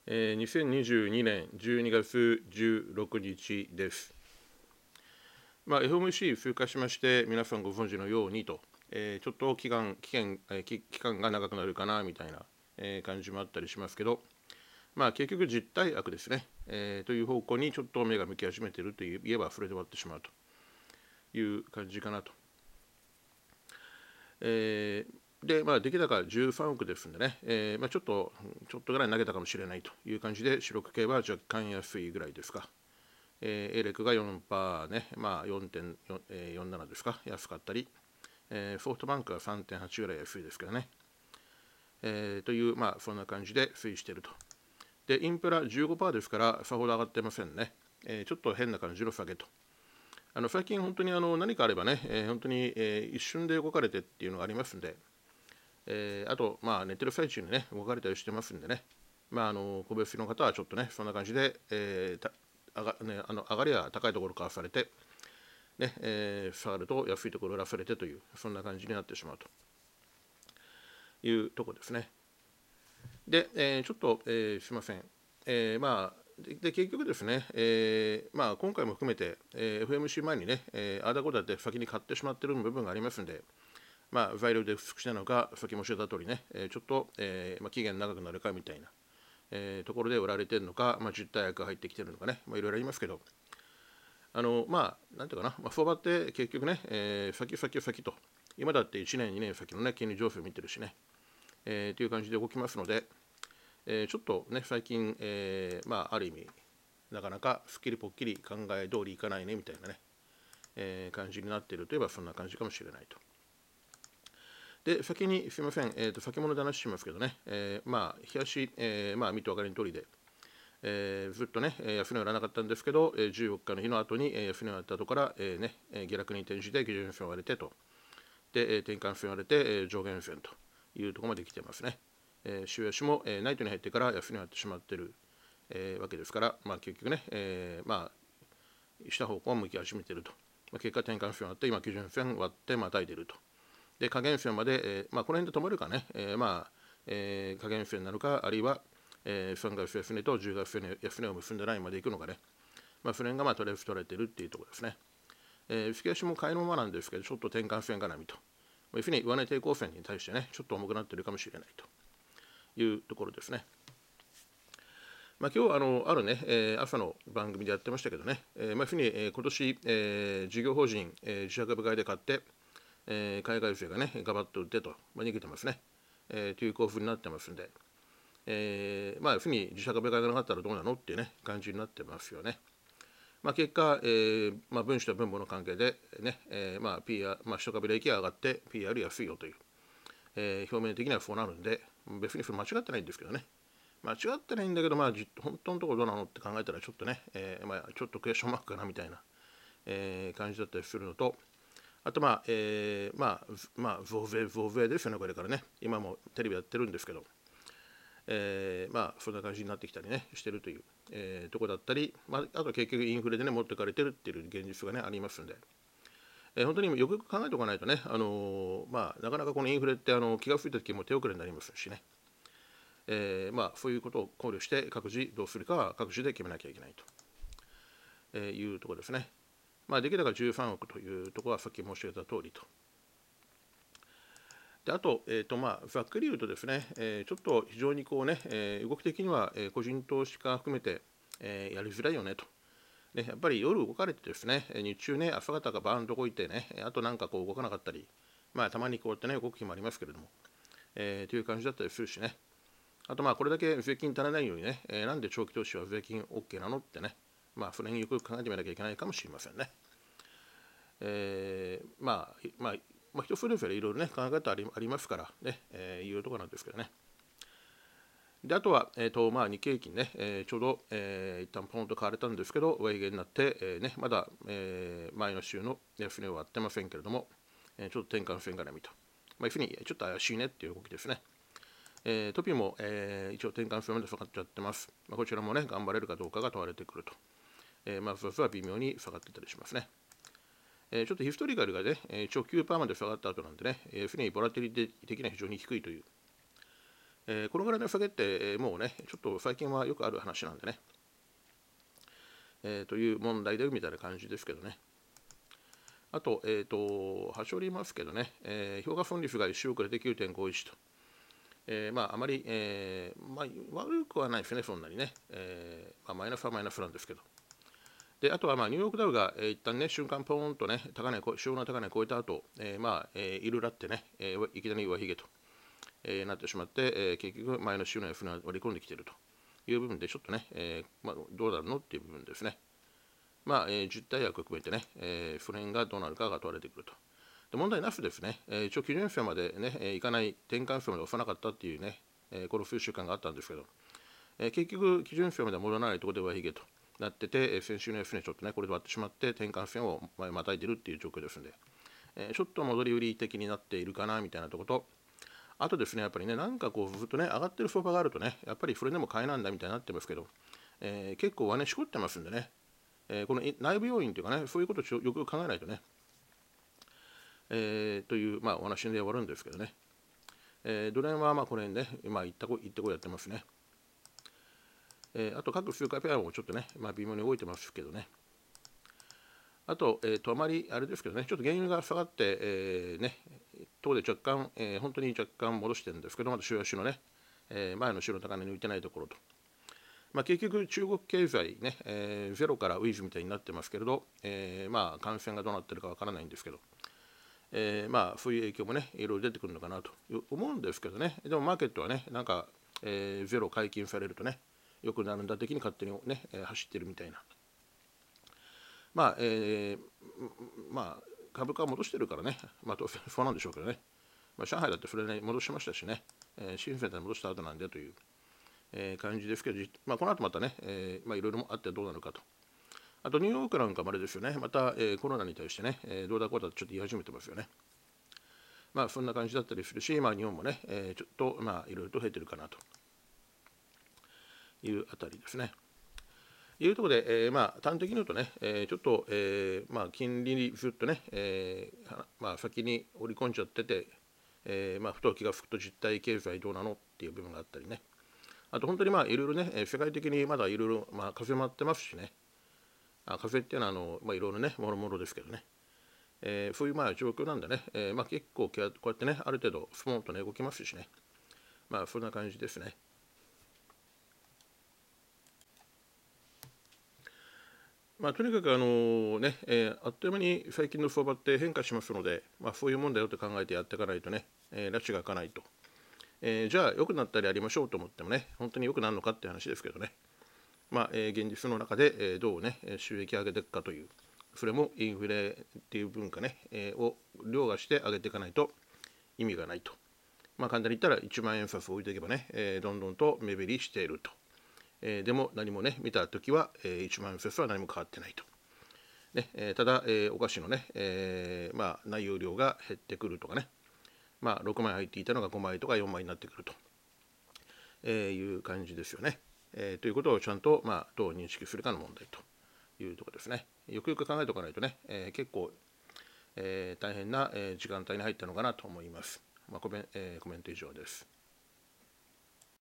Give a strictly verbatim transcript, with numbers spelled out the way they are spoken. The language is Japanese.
えー、にせんにじゅうにねんじゅうにがつじゅうろくにちです。まあ、エフオーエムシー 風化しまして、皆さんご存知のようにと、えーちょっと期間期間、えー期期間が長くなるかなみたいな、えー感じもあったりしますけど、まあ、結局実態悪ですね、えーという方向にちょっと目が向き始めているといえばそれで終わってしまうという感じかなと。えーで、まあ、出来高じゅうさんおくですんでね、えーまあ、ちょっと、ちょっとぐらい投げたかもしれないという感じで、四六系は若干安いぐらいですか。えー、エレクが よんパーセント ね、まあ、よんてんよんなな ですか、安かったり、えー、ソフトバンクは さんてんはち ぐらい安いですけどね、えー、という、まあ、そんな感じで推移していると。で、インプラ じゅうごパーセント ですから、さほど上がってませんね。えー、ちょっと変な感じの下げと。あの最近、本当にあの何かあればね、えー、本当に、えー、一瞬で動かれてっていうのがありますんで、えー、あと、まあ、寝てる最中にね、動かれたりしてますんでね、まあ、あの個別の方はちょっとね、そんな感じで、えーた上がね、あの上がりは高いところからされて、ねえー、下がると安いところを売らされてという、そんな感じになってしまうというところですね。で、えー、ちょっと、えー、すみません。えー、まあでで結局ですね、えーまあ、今回も含めて、えー、エフエムシー 前にね、えー、あーだこだって先に買ってしまっている部分がありますので、まあ、材料で不足したのか、さっき申し上げた通りね、えー、ちょっと、えーまあ、期限長くなるかみたいな、えーところで売られているのか、まあ、実体薬が入ってきているのかね、まあ、いろいろありますけど、あのまあ、なんていうかな、まあ、相場って結局ね、えー、先先先と、今だっていちねん、にねん先のね、金利情勢を見てるしね、えー、という感じで動きますので、えー、ちょっとね、最近、えー、まあ、ある意味、なかなかすっきりぽっきり考え通りいかないねみたいなね、えー、感じになっているといえばそんな感じかもしれないと。で、先にすみません、えー、と先物で話しますけどね、えー、まあ、冷やし、えー、まあ、見てお分かりの通りで、えー、ずっとね、安値は売らなかったんですけど、じゅうよっかの日の後に安値をやった後から、えーね、下落に転じて基準線を割れてと、で、転換線を割れて上限線というところまで来てますね。えー、週足も、えー、ナイトに入ってから安値をやってしまっている、えー、わけですから、まあ、結局ね、えー、まあ、下方向を向き始めていると。まあ、結果、転換線を割って、今、基準線を割ってまたいでいると。で、下限線まで、えーまあ、この辺で止まるかね、えーまあえー、下限線なのか、あるいは、えー、さんがつ安値とじゅうがつ安値を結んだラインまで行くのかね、まあ、その辺がまあとりあえず取られているっていうところですね。えー、月足も買いのままなんですけど、ちょっと転換線絡みと、要するに上値抵抗線に対してね、ちょっと重くなっているかもしれないというところですね。まあ、今日あのあるね、えー、朝の番組でやってましたけどね、えーまあ、ふうに、えー、今年、えー、事業法人、えー、自社株買いで買って、えー、海外勢がね、ガバッと売ってと、まあ、逃げてますね、えー、という構図になってますんで、えー、まあ、ふうに自社株買いがなかったらどうなのっていうね、感じになってますよね。まあ、結果、えーまあ、分子と分母の関係で、ねえーまあ ピーアール まあ、一株利益が上がって ピーアール 安いよという、えー、表面的にはそうなるんで、別にそれ間違ってないんですけどね。間違ってないんだけど、まあ、本当のところどうなのって考えたら、ちょっとね、えーまあ、ちょっとクエスチョンマークかなみたいな、えー感じだったりするのと、あとまあ、えー、まあ、まあ、増税、増税ですよね、これからね。今もテレビやってるんですけど、えー、まあ、そんな感じになってきたりね、してるという、えー、とこだったり、まあ、あと結局インフレでね、持ってかれてるっていう現実がね、ありますんで、えー、本当によくよく考えておかないとね、あのー、まあ、なかなかこのインフレって、あの気が付いた時も手遅れになりますしね、えー、まあ、そういうことを考慮して、各自どうするかは各自で決めなきゃいけないというところですね。まあ、できればじゅうさんおくというところはさっき申し上げた通りと。であと、えーとまあ、ざっくり言うとですね、えー、ちょっと非常にこうね、えー、動き的には、えー、個人投資家含めて、えー、やりづらいよねと。ね、やっぱり夜動かれてですね、日中ね、朝方がバーンと動いてね、あとなんかこう動かなかったり、まあたまにこうやってね、動く日もありますけれども、えー、という感じだったりするしね。あとまあこれだけ税金足らないようにね、えー、なんで長期投資は税金 OK なのってね、まあそれによく考えてみなきゃいけないかもしれませんね。えー、まあ、まあ、まあ、人それぞれいろいろね、考え方ありありますからね、えー、いうところなんですけどね。であとは、えーとまあ、日経平均ね、えー、ちょうど、えー、一旦ポンと買われたんですけど、上下になって、えーね、まだ、えー、前の週の安値は割ってませんけれども、えー、ちょっと転換線絡みと、まあ、いうふうにちょっと怪しいねっていう動きですね。えー、トピも、えー、一応転換線まで下がっちゃってます。まあ、こちらもね、頑張れるかどうかが問われてくると。えー、まずは微妙に下がってたりしますね。えー、ちょっとヒストリカルがね、一応 きゅうパーセント まで下がった後なんでね、えー、ふうにボラティリティ的には非常に低いという、 えー、このぐらいの下げって、えー、もうね、ちょっと最近はよくある話なんでね、えー、という問題でみたいな感じですけどね。あと、えっ、ー、と、端折りますけどね、えー、評価損率がいっ週遅れて きゅうてんごいち と。えー、まあ、あまり、えーまあ、悪くはないですね、そんなにね。えーまあ、マイナスはマイナスなんですけど。で、あとは、まあ、ニューヨークダウが、えー、一旦ね、瞬間ポーンとね、高値、主要な高値を超えた後、えー、まあ、えー、いろいろあってね、えー、いきなり上髭と、えー、なってしまって、えー、結局、前の週の船を割り込んできているという部分で、ちょっとね、えーまあ、どうなるのっていう部分ですね。まあ、えー、実態役を含めてね、えー、その辺がどうなるかが問われてくると。で問題なしですね、えー、一応基準線までね、えー、いかない、転換線まで押さなかったっていうね、えー、この数週間があったんですけど、えー、結局、基準線まで戻らないところではひげとなってて、えー、先週の F 値ちょっとね、これで割ってしまって、転換線をまたいでいるっていう状況ですので、えー、ちょっと戻り売り的になっているかなみたいなところと、あとですね、やっぱりね、なんかこう、ずっとね、上がってる相場があるとね、やっぱりそれでも買えなんだみたいになってますけど、えー、結構はね、しこってますんでね、えー、この内部要因というかね、そういうことをよく考えないとね、えー、という、まあ、お話で終わるんですけどね、えー、ドル円はまあこの辺ね、まあ、行ってこい、行ってこいやってますね。えー、あと各数回ペアもちょっとね、まあ、微妙に動いてますけどね。あと、えー、とあまりあれですけどね、ちょっと原油が下がって、えー、ね、等で若干、えー、本当に若干戻してるんですけど、まだ週足のね、えー、前の週の高値に浮いてないところと。まあ、結局、中国経済ね、えー、ゼロからウィズみたいになってますけれど、えー、まあ感染がどうなってるかわからないんですけど、えー、まあそういう影響もね、いろいろ出てくるのかなと思うんですけどね、でもマーケットはね、なんか、えー、ゼロ解禁されるとね、良くなるんだ的に勝手にね、えー、走ってるみたいな。まあ、えー、まあ、株価は戻してるからね、まあ、そうなんでしょうけどね、まあ、上海だってそれね、戻しましたしね、えー、新鮮で戻した後なんでという、えー、感じですけど、まあ、この後またね、えー、まあいろいろあってどうなるかと。あとニューヨークなんかもあれですよね、また、えー、コロナに対してね、えー、どうだこうだとちょっと言い始めてますよね。まあそんな感じだったりするし、まあ、日本もね、えー、ちょっとまあいろいろと増えてるかなというあたりですね。いうところで、えー、まあ端的に言うとね、えー、ちょっと、えー、まあ金利にずっとね、えー、まあ先に織り込んじゃってて、えー、まあ不投機が吹くと実体経済どうなのっていう部分があったりね。あと本当にまあいろいろね、世界的にまだいろいろまあ風回ってますしね。あ風っていうのはあの、まあ、いろいろね、もろもろですけどね。えー、そういうまあ状況なんでね、えー、まあ結構こうやってね、ある程度スポンとね、動きますしね。まあそんな感じですね。まあ、とにかくあのね、えー、あっという間に最近の相場って変化しますので、まあ、そういうもんだよと考えてやっていかないとね、えー、拉致が開かないと。えー、じゃあ良くなったりやりましょうと思ってもね、本当に良くなるのかっていう話ですけどね。まあ、えー、現実の中で、えー、どうね、収益上げていくかという、それもインフレっていう文化ね、えー、を凌駕して上げていかないと意味がないと。まあ、簡単に言ったらいちまん円札を置いていけばね、えー、どんどんと目減りしていると。えー、でも何もね、見たときは、えー、いちまん円札は何も変わってないと。ねえー、ただ、えー、お菓子のね、えーまあ、内容量が減ってくるとかね、まあ、ろくまい入っていたのがごまいとかよんまいになってくると、えー、いう感じですよね。えー、ということをちゃんと、まあ、どう認識するかの問題というところですね。よくよく考えておかないとね、えー、結構、えー、大変な、えー、時間帯に入ったのかなと思います。まあコメえー、コメント以上です。